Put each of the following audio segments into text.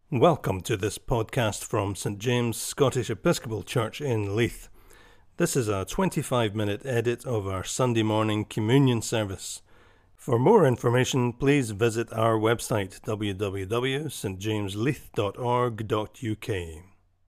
Welcome to this podcast from St James Scottish Episcopal Church in Leith. This is a 25-minute edit of our Sunday morning communion service. For more information, please visit our website www.stjamesleith.org.uk.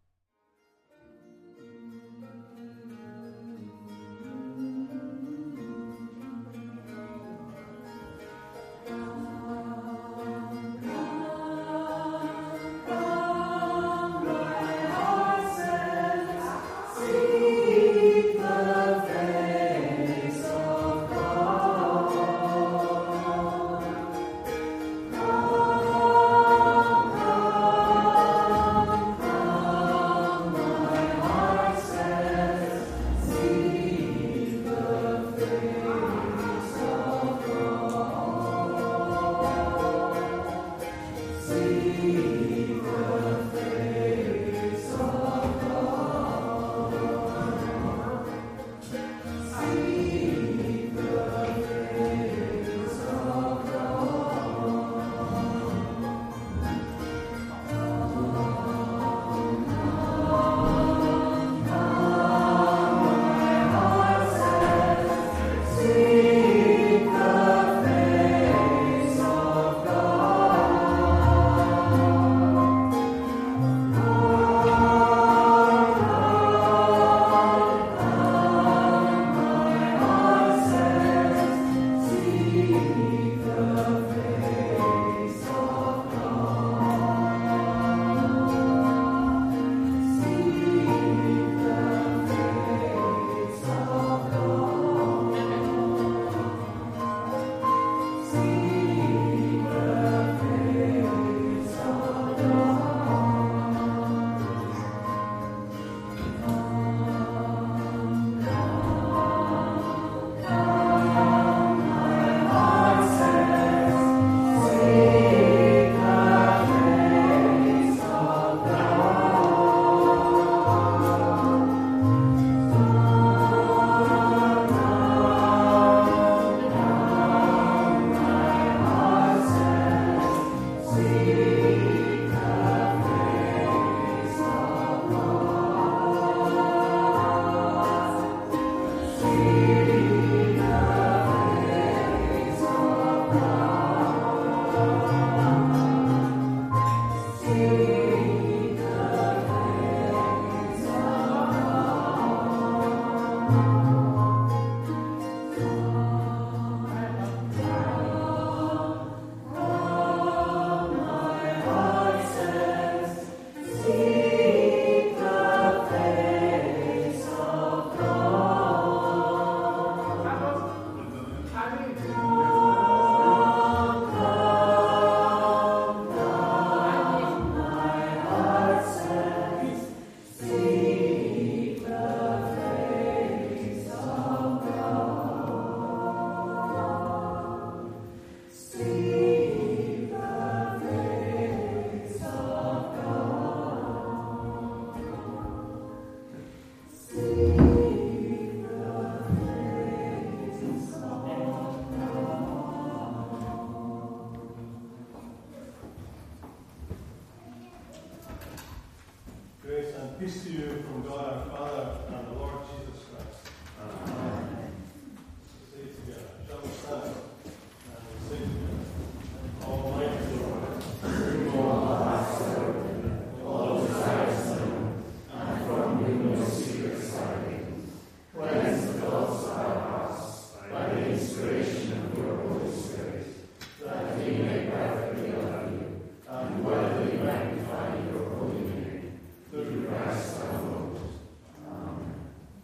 Grace and peace to you from God our Father and the Lord Jesus Christ. Amen. Say it together. Shall we stand and we say together? Almighty Lord, through all our servant, all desires known, and from whom no secrets hiding, cleanse the thoughts of our hearts by the inspiration of your Holy Spirit, that we may perfectly love you and worthily magnify your holy name. Through Christ our Lord. Amen.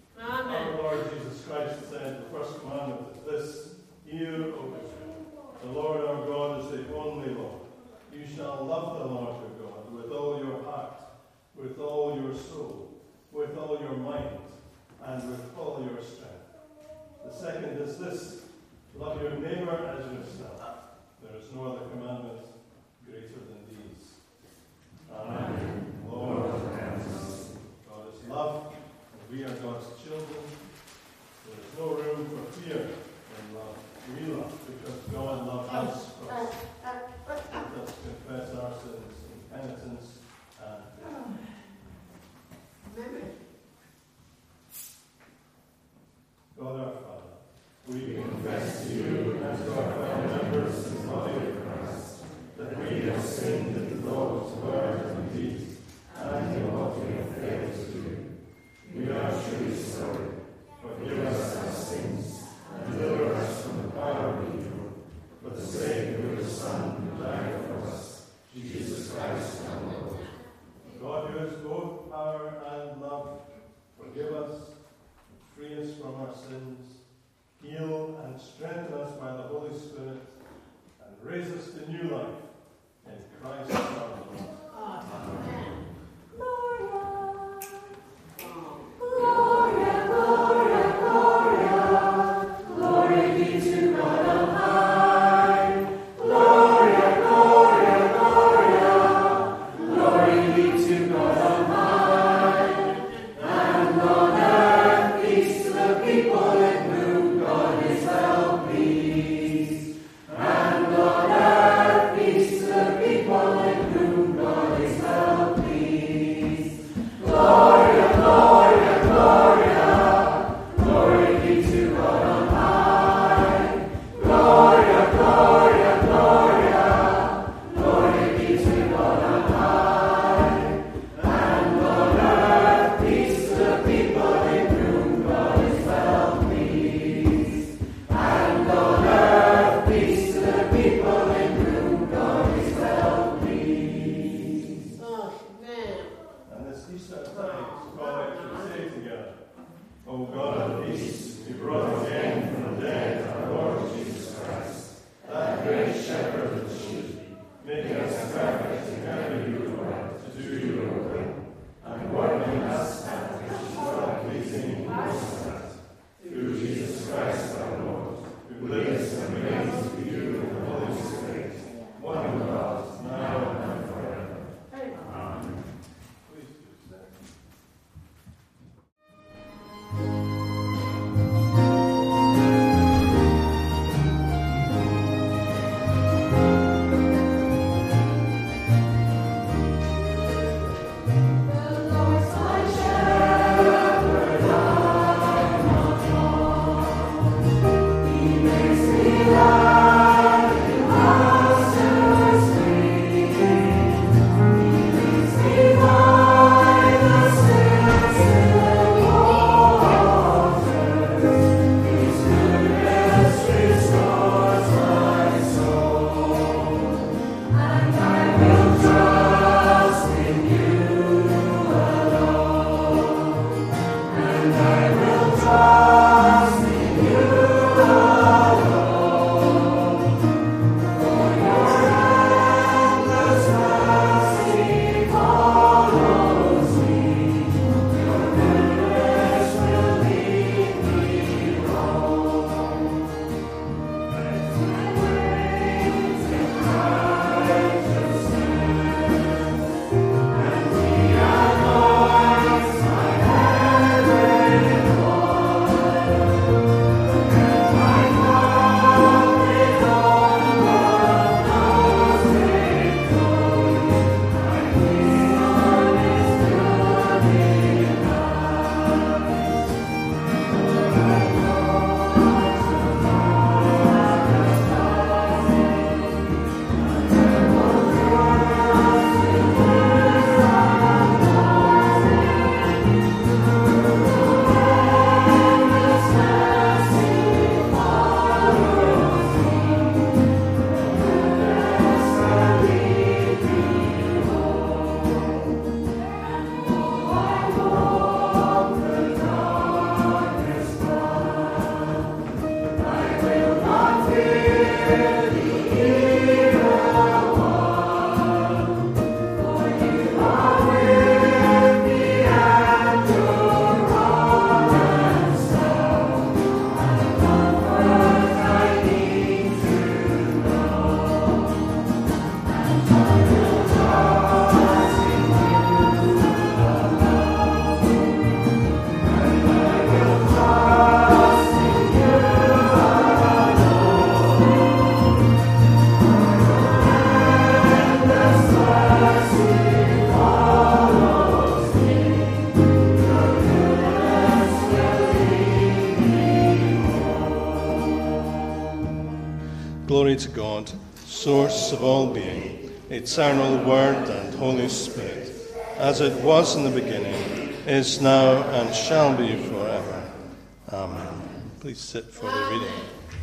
source of all being, eternal Word and Holy Spirit, as it was in the beginning, is now, and shall be forever. Amen. Please sit for the reading.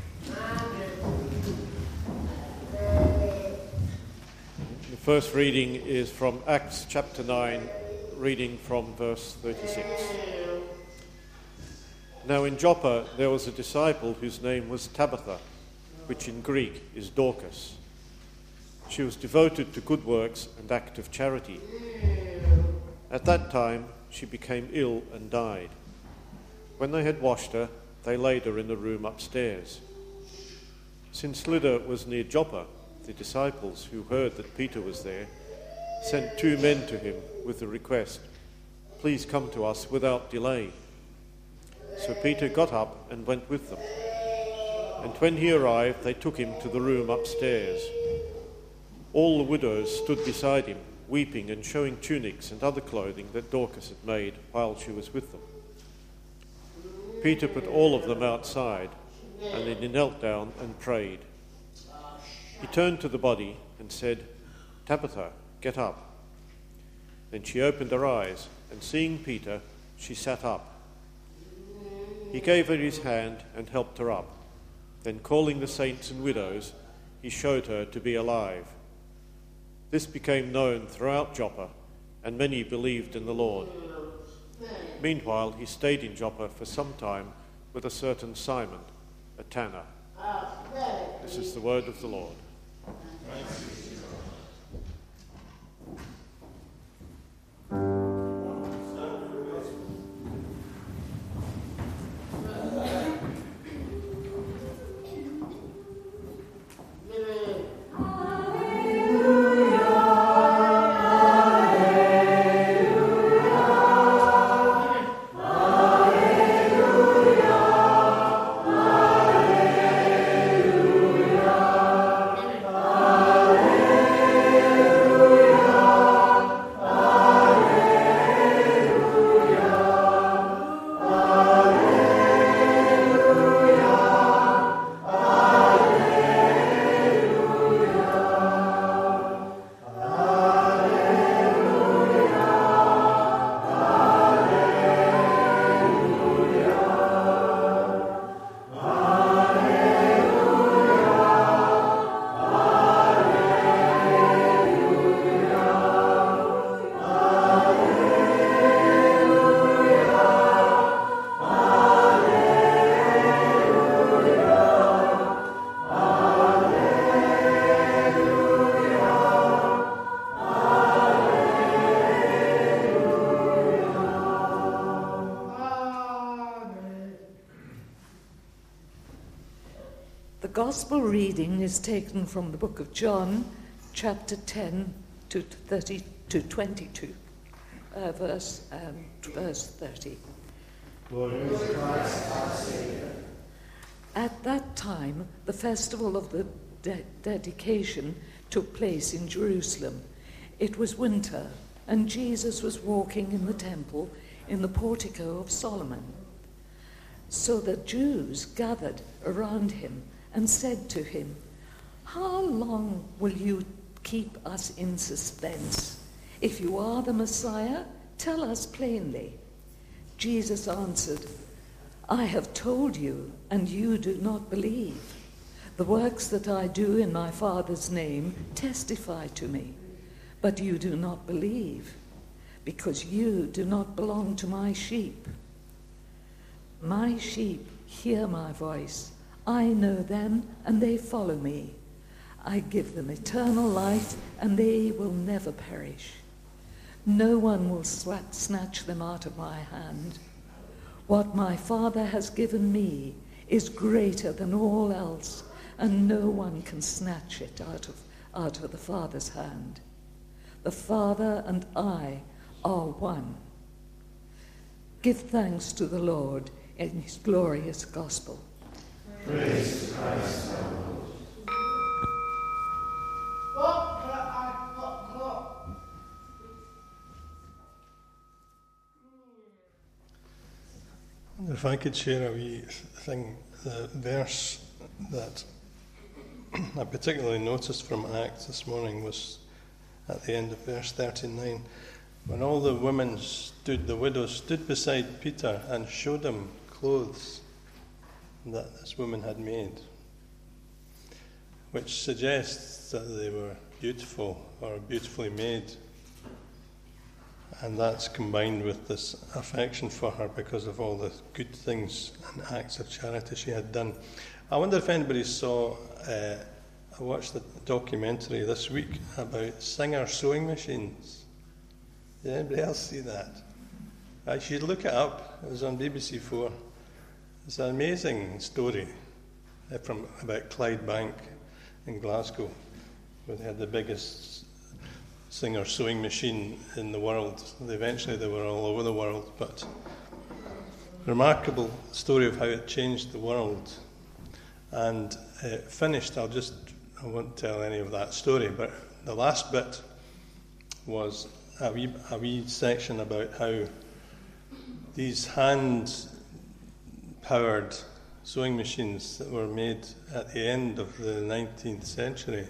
The first reading is from Acts chapter 9, reading from verse 36. Now in Joppa there was a disciple whose name was Tabitha, which in Greek is Dorcas. She was devoted to good works and active charity. At that time she became ill and died. When they had washed her, they laid her in the room upstairs. Since Lydda was near Joppa, the disciples, who heard that Peter was there, sent 2 men to him with the request, "Please come to us without delay." So Peter got up and went with them. And when he arrived, they took him to the room upstairs. All the widows stood beside him, weeping and showing tunics and other clothing that Dorcas had made while she was with them. Peter put all of them outside, and then he knelt down and prayed. He turned to the body and said, "Tabitha, get up." Then she opened her eyes, and seeing Peter, she sat up. He gave her his hand and helped her up. Then calling the saints and widows, he showed her to be alive. This became known throughout Joppa, and many believed in the Lord. Meanwhile, he stayed in Joppa for some time with a certain Simon, a tanner. This is the word of the Lord. The Gospel reading is taken from the book of John, chapter 10 to 22, verse 30. Lord, is Christ our Saviour. At that time, the festival of the dedication took place in Jerusalem. It was winter, and Jesus was walking in the temple in the portico of Solomon. So the Jews gathered around him and said to him, "How long will you keep us in suspense? If you are the Messiah, tell us plainly." Jesus answered, "I have told you, and you do not believe. The works that I do in my Father's name testify to me, but you do not believe, because you do not belong to my sheep. My sheep hear my voice. I know them, and they follow me. I give them eternal life, and they will never perish. No one will snatch them out of my hand. What my Father has given me is greater than all else, and no one can snatch it out of the Father's hand. The Father and I are one." Give thanks to the Lord in his glorious gospel. Praise to Christ our Lord. If I could share a wee thing, the verse that I particularly noticed from Acts this morning was at the end of verse 39, when all the women the widows stood beside Peter and showed him clothes that this woman had made, which suggests that they were beautiful or beautifully made. And that's combined with this affection for her because of all the good things and acts of charity she had done. I wonder if anybody saw, I watched a documentary this week about Singer sewing machines. Did anybody else see that? You should look it up. It was on BBC4. It's an amazing story about Clydebank in Glasgow, where they had the biggest Singer sewing machine in the world. Eventually they were all over the world, but remarkable story of how it changed the world. And it finished, I won't tell any of that story, but the last bit was a wee section about how these hand-powered sewing machines that were made at the end of the 19th century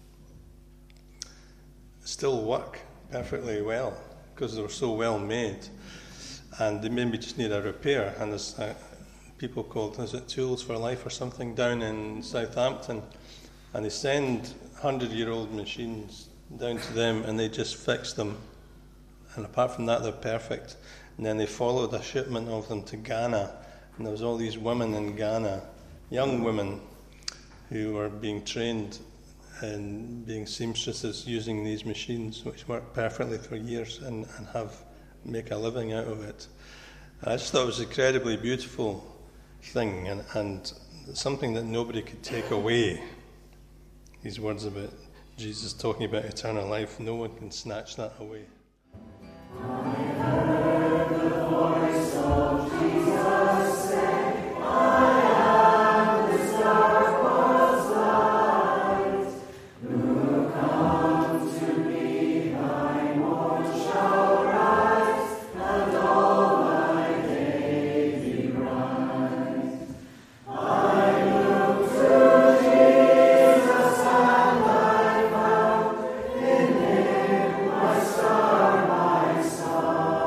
still work perfectly well because they were so well made, and they maybe just need a repair. And there's people called, is it Tools for Life or something, down in Southampton, and they send 100-year-old machines down to them and they just fix them, and apart from that they're perfect. And then they followed a shipment of them to Ghana, and there was all these women in Ghana, young women, who were being trained in being seamstresses using these machines, which work perfectly for years and make a living out of it. I just thought it was an incredibly beautiful thing, and something that nobody could take away. These words about Jesus talking about eternal life, no one can snatch that away. I heard the voice of Jesus say, I am the dark light. Who come to me, thy morn shall rise, and all my daily rise. I look to Jesus, and I found in him my star, my sun.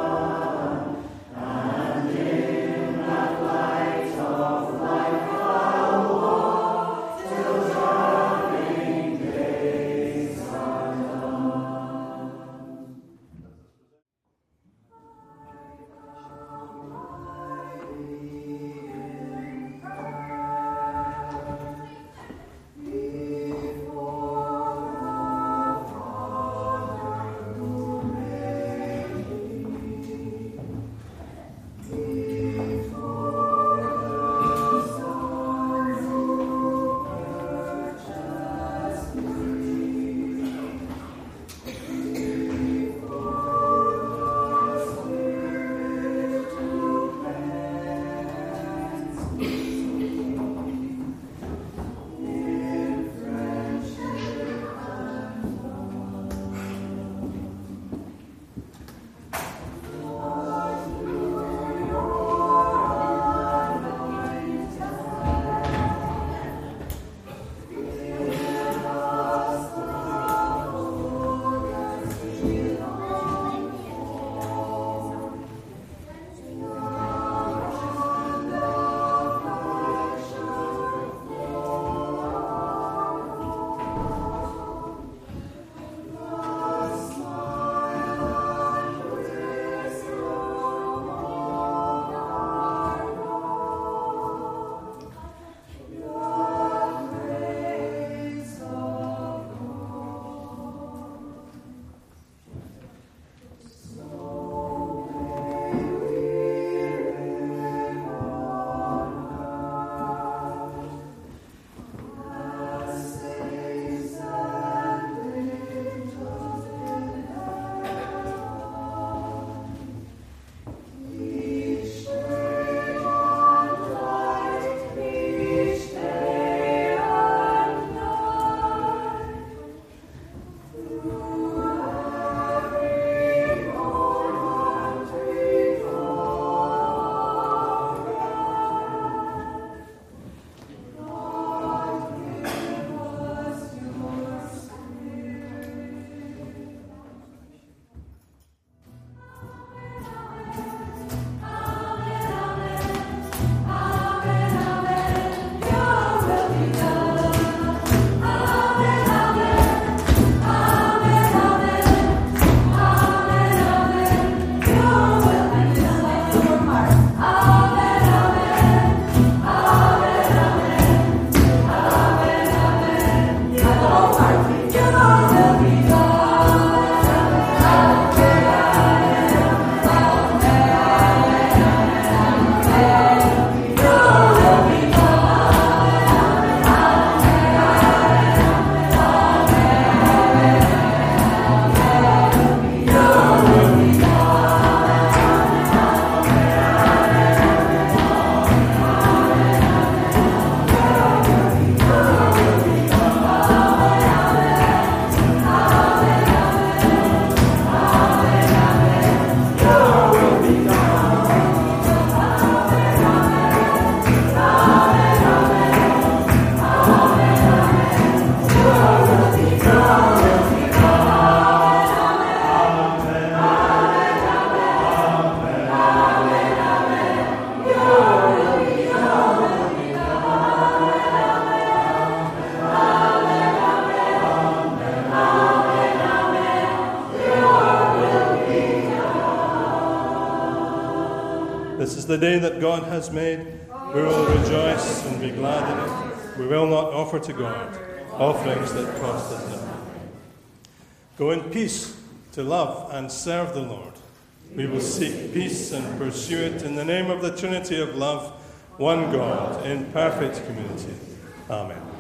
This is the day that God has made. We will rejoice and be glad in it. We will not offer to God offerings that cost us nothing. Go in peace to love and serve the Lord. We will seek peace and pursue it in the name of the Trinity of love, one God, in perfect community. Amen.